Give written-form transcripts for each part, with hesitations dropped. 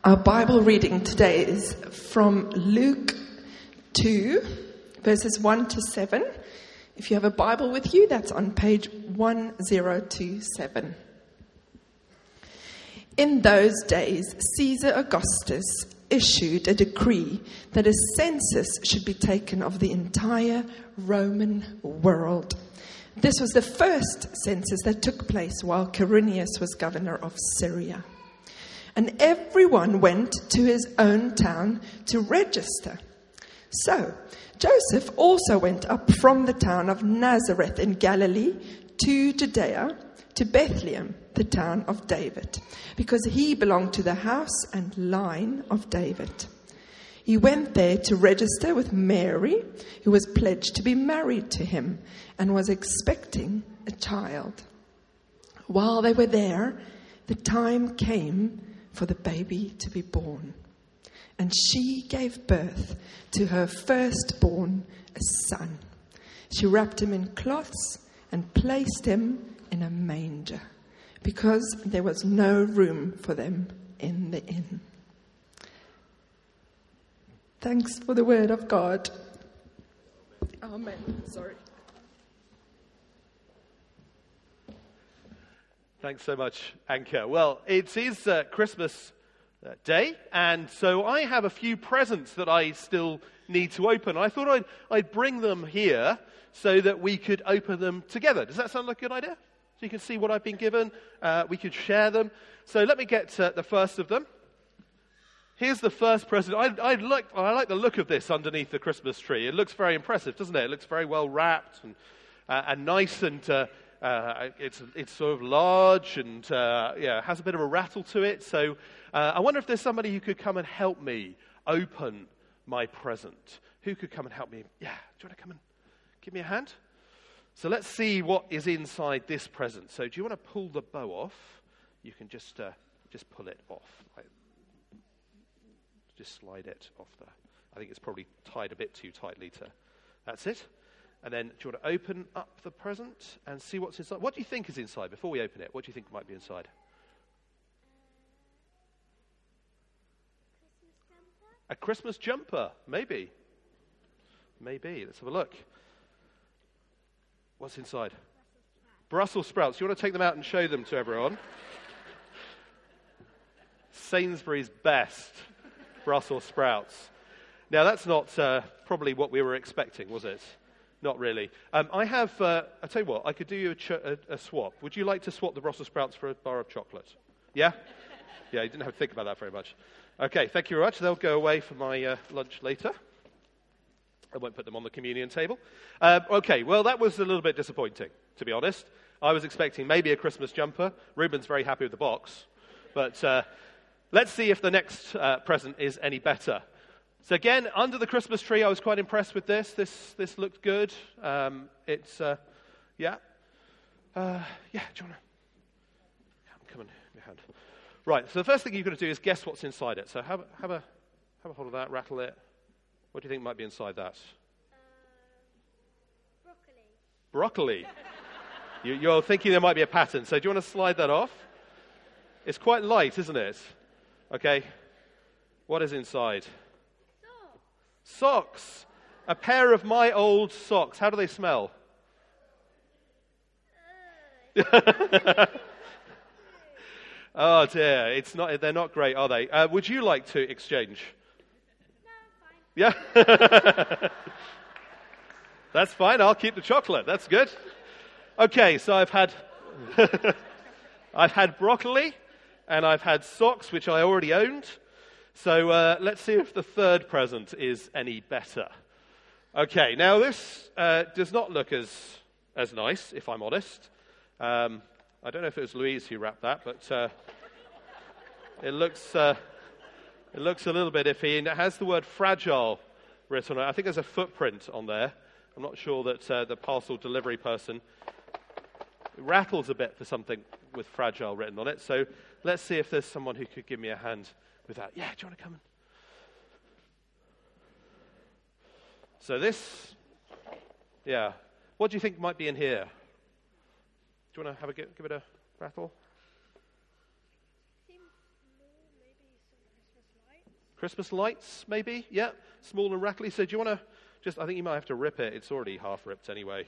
Our Bible reading today is from Luke 2, verses 1 to 7. If you have a Bible with you, that's on page 1027. In those days, Caesar Augustus issued a decree that a census should be taken of the entire Roman world. This was the first census that took place while Quirinius was governor of Syria. And everyone went to his own town to register. So Joseph also went up from the town of Nazareth in Galilee to Judea, to Bethlehem, the town of David, because he belonged to the house and line of David. He went there to register with Mary, who was pledged to be married to him and was expecting a child. While they were there, the time came for the baby to be born. And she gave birth to her firstborn, a son. She wrapped him in cloths and placed him in a manger, because there was no room for them in the inn. Thanks for the word of God. Amen. Sorry. Thanks so much, Anka. Well, it is Christmas Day, and so I have a few presents that I still need to open. I thought I'd bring them here so that we could open them together. Does that sound like a good idea? So you can see what I've been given. We could share them. So let me get the first of them. Here's the first present. I like the look of this underneath the Christmas tree. It looks very impressive, doesn't it? It looks very well wrapped and nice, and it's sort of large and has a bit of a rattle to it. So I wonder if there's somebody who could come and help me open my present. Who could come and help me? Yeah, do you want to come and give me a hand? So let's see what is inside this present. So do you want to pull the bow off? You can just pull it off. Just slide it off there. I think it's probably tied a bit too tightly to. That's it. And then do you want to open up the present and see what's inside? What do you think is inside before we open it? What do you think might be inside? A Christmas jumper, maybe. Maybe. Let's have a look. What's inside? Brussels sprouts. You want to take them out and show them to everyone? Sainsbury's best Brussels sprouts. Now, that's not probably what we were expecting, was it? Not really. I have, I'll tell you what, I could do you a swap. Would you like to swap the Brussels sprouts for a bar of chocolate? Yeah? Yeah, you didn't have to think about that very much. Okay, thank you very much. They'll go away for my lunch later. I won't put them on the communion table. Okay, well, that was a little bit disappointing, to be honest. I was expecting maybe a Christmas jumper. Ruben's very happy with the box. But let's see if the next present is any better. So again, under the Christmas tree, I was quite impressed with this. This looked good. It's, yeah. Do you want to come on, your hand? Right, so the first thing you've got to do is guess what's inside it. So have a hold of that, rattle it. What do you think might be inside that? Broccoli. You're thinking there might be a pattern. So do you want to slide that off? It's quite light, isn't it? Okay. What is inside? Socks. A pair of my old socks. How do they smell? Oh dear, they're not great, are they? Would you like to exchange? No, fine. Yeah? That's fine, I'll keep the chocolate. That's good. Okay, so I've had broccoli and I've had socks, which I already owned. So let's see if the third present is any better. Okay, now this does not look as nice, if I'm honest. I don't know if it was Louise who wrapped that, but it looks a little bit iffy, and it has the word fragile written on it. I think there's a footprint on there. I'm not sure that the parcel delivery person rattles a bit for something with fragile written on it. So let's see if there's someone who could give me a hand with that. Yeah, do you want to come in? So this, yeah. What do you think might be in here? Do you want to have give it a rattle? Christmas lights, maybe? Yeah, small and rattly. So do you want to just, I think you might have to rip it. It's already half ripped anyway.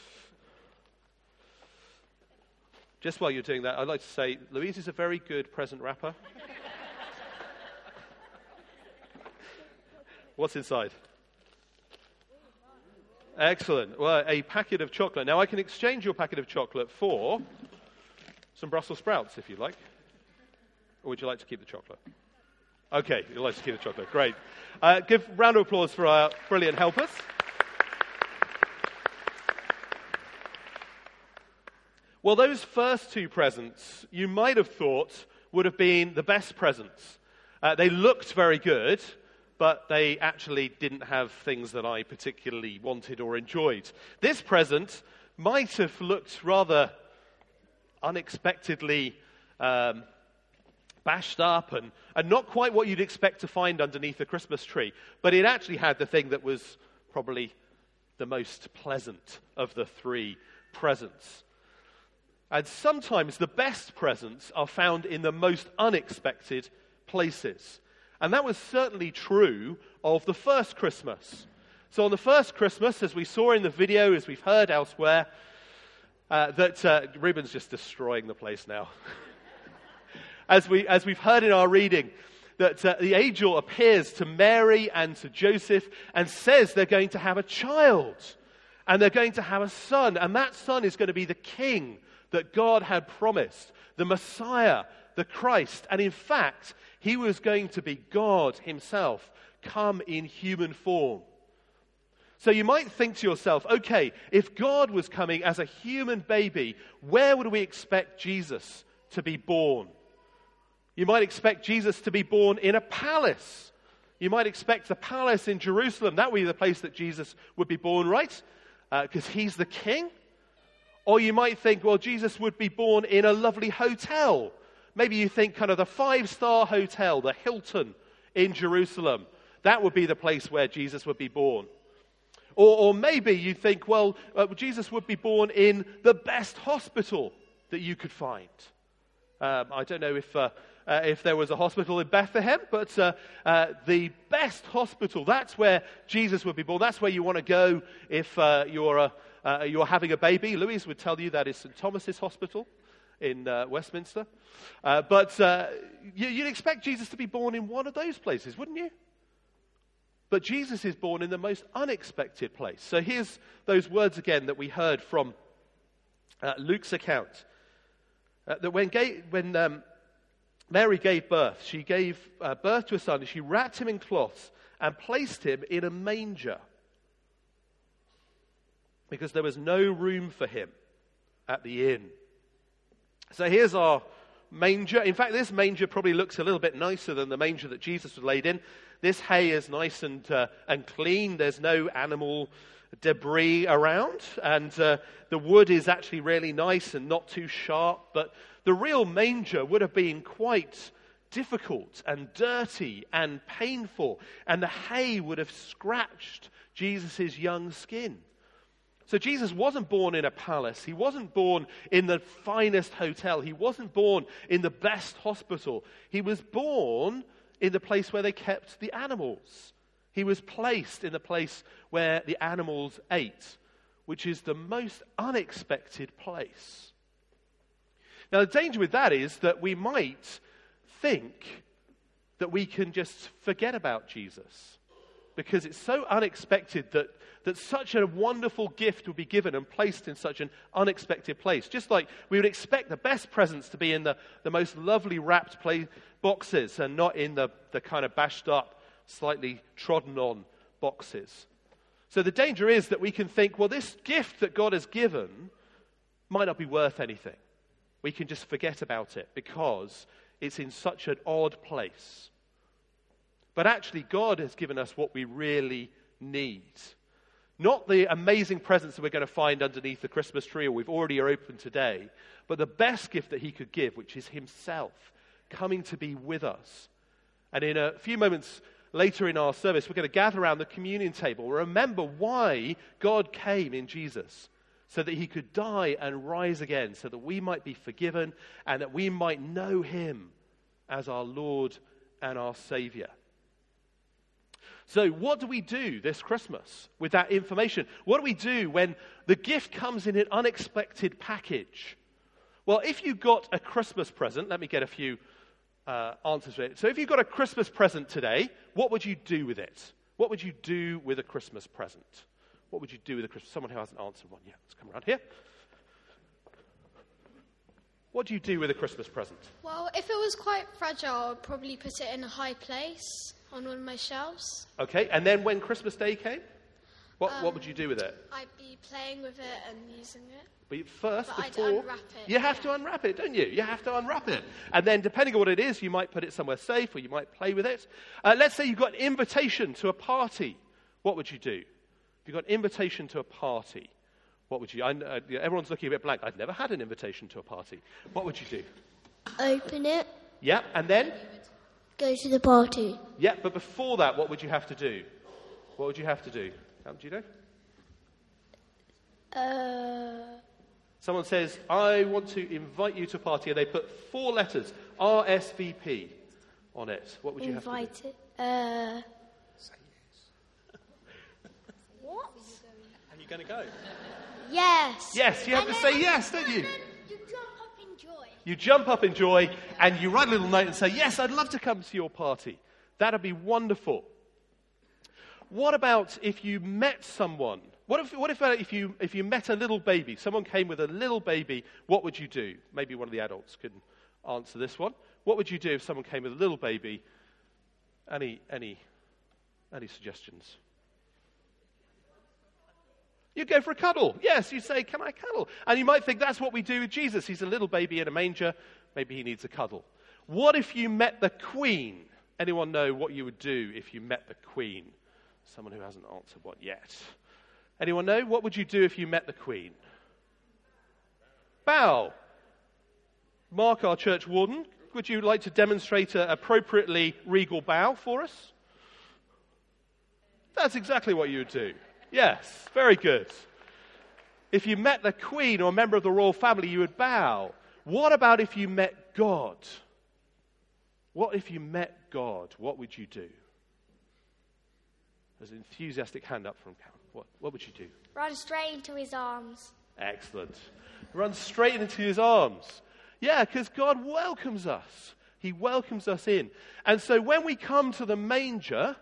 Just while you're doing that, I'd like to say, Louise is a very good present wrapper. What's inside? Excellent. Well, a packet of chocolate. Now, I can exchange your packet of chocolate for some Brussels sprouts, if you'd like. Or would you like to keep the chocolate? Okay, you'd like to keep the chocolate. Great. Give a round of applause for our brilliant helpers. Well, those first two presents, you might have thought would have been the best presents. They looked very good, but they actually didn't have things that I particularly wanted or enjoyed. This present might have looked rather unexpectedly bashed up and not quite what you'd expect to find underneath a Christmas tree, but it actually had the thing that was probably the most pleasant of the three presents. And sometimes the best presents are found in the most unexpected places. And that was certainly true of the first Christmas. So on the first Christmas, as we saw in the video, as we've heard elsewhere, that Ruben's just destroying the place now. As we've heard in our reading, that the angel appears to Mary and to Joseph and says they're going to have a child. And they're going to have a son. And that son is going to be the king that God had promised, the Messiah, the Christ. And in fact, he was going to be God himself, come in human form. So you might think to yourself, okay, if God was coming as a human baby, where would we expect Jesus to be born? You might expect Jesus to be born in a palace. You might expect the palace in Jerusalem. That would be the place that Jesus would be born, right? Because he's the king. Or you might think, well, Jesus would be born in a lovely hotel. Maybe you think kind of the 5-star hotel, the Hilton in Jerusalem. That would be the place where Jesus would be born. Or maybe you think, well, Jesus would be born in the best hospital that you could find. I don't know if there was a hospital in Bethlehem, but the best hospital, that's where Jesus would be born. That's where you want to go if you're having a baby. Louise would tell you that is St. Thomas's Hospital in Westminster. But you'd expect Jesus to be born in one of those places, wouldn't you? But Jesus is born in the most unexpected place. So here's those words again that we heard from Luke's account. That when Mary gave birth, she gave birth to a son, and she wrapped him in cloths and placed him in a manger because there was no room for him at the inn. So here's our manger. In fact, this manger probably looks a little bit nicer than the manger that Jesus was laid in. This hay is nice and clean. There's no animal debris around, and the wood is actually really nice and not too sharp. But the real manger would have been quite difficult and dirty and painful, and the hay would have scratched Jesus' young skin. So Jesus wasn't born in a palace. He wasn't born in the finest hotel. He wasn't born in the best hospital. He was born in the place where they kept the animals. He was placed in the place where the animals ate, which is the most unexpected place. Now, the danger with that is that we might think that we can just forget about Jesus because it's so unexpected that such a wonderful gift would be given and placed in such an unexpected place. Just like we would expect the best presents to be in the most lovely wrapped boxes and not in the kind of bashed up, slightly trodden on boxes. So the danger is that we can think, well, this gift that God has given might not be worth anything. We can just forget about it because it's in such an odd place. But actually, God has given us what we really need. Not the amazing presents that we're going to find underneath the Christmas tree or we've already opened today, but the best gift that he could give, which is himself coming to be with us. And in a few moments later in our service, we're going to gather around the communion table. Remember why God came in Jesus, so that he could die and rise again, so that we might be forgiven and that we might know him as our Lord and our Savior. So what do we do this Christmas with that information? What do we do when the gift comes in an unexpected package? Well, if you got a Christmas present, let me get a few answers to it. So if you got a Christmas present today, what would you do with it? What would you do with a Christmas present? What would you do with a Christmas? Someone who hasn't answered one yet. Let's come around here. What do you do with a Christmas present? Well, if it was quite fragile, I'd probably put it in a high place on one of my shelves. Okay, and then when Christmas Day came, what would you do with it? I'd be playing with it and using it. But first, I'd before, unwrap it. you have to unwrap it, don't you? You have to unwrap it. And then depending on what it is, you might put it somewhere safe or you might play with it. Let's say you got an invitation to a party. What would you do? If you got an invitation to a party, what would you... everyone's looking a bit blank. I've never had an invitation to a party. What would you do? Open it. Yeah, and then? Go to the party. Yeah, but before that, what would you have to do? What would you have to do? How do you know? Someone says, I want to invite you to a party, and they put 4 letters, RSVP, on it. What would you have to do? Invite it. Say yes. What? And you're going to go? Yes. Yes, you have to say yes, don't you? You jump up in joy. You jump up in joy, and you write a little note and say, yes, I'd love to come to your party. That'd be wonderful. What about if you met someone? What if you met a little baby? Someone came with a little baby. What would you do? Maybe one of the adults can answer this one. What would you do if someone came with a little baby? Any suggestions? You'd go for a cuddle. Yes, you'd say, can I cuddle? And you might think that's what we do with Jesus. He's a little baby in a manger. Maybe he needs a cuddle. What if you met the Queen? Anyone know what you would do if you met the Queen? Someone who hasn't answered what yet. Anyone know? What would you do if you met the Queen? Bow. Mark, our church warden, would you like to demonstrate an appropriately regal bow for us? That's exactly what you would do. Yes, very good. If you met the Queen or a member of the royal family, you would bow. What about if you met God? What if you met God? What would you do? There's an enthusiastic hand up from Karen. What would you do? Run straight into his arms. Excellent. Run straight into his arms. Yeah, because God welcomes us. He welcomes us in. And so when we come to the manger,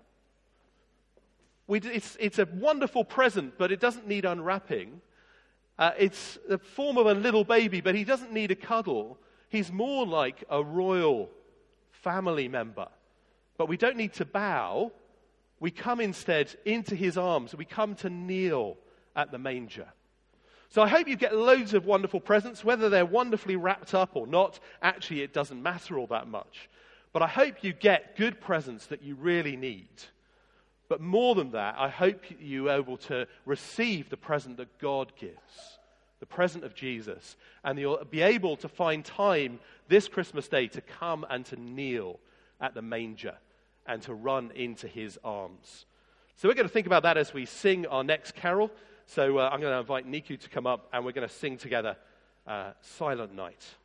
it's a wonderful present, but it doesn't need unwrapping. It's the form of a little baby, but he doesn't need a cuddle. He's more like a royal family member. But we don't need to bow. We come instead into his arms. We come to kneel at the manger. So I hope you get loads of wonderful presents, whether they're wonderfully wrapped up or not. Actually, it doesn't matter all that much. But I hope you get good presents that you really need. But more than that, I hope you're able to receive the present that God gives, the present of Jesus. And you'll be able to find time this Christmas Day to come and to kneel at the manger and to run into his arms. So we're going to think about that as we sing our next carol. So I'm going to invite Niku to come up and we're going to sing together Silent Night.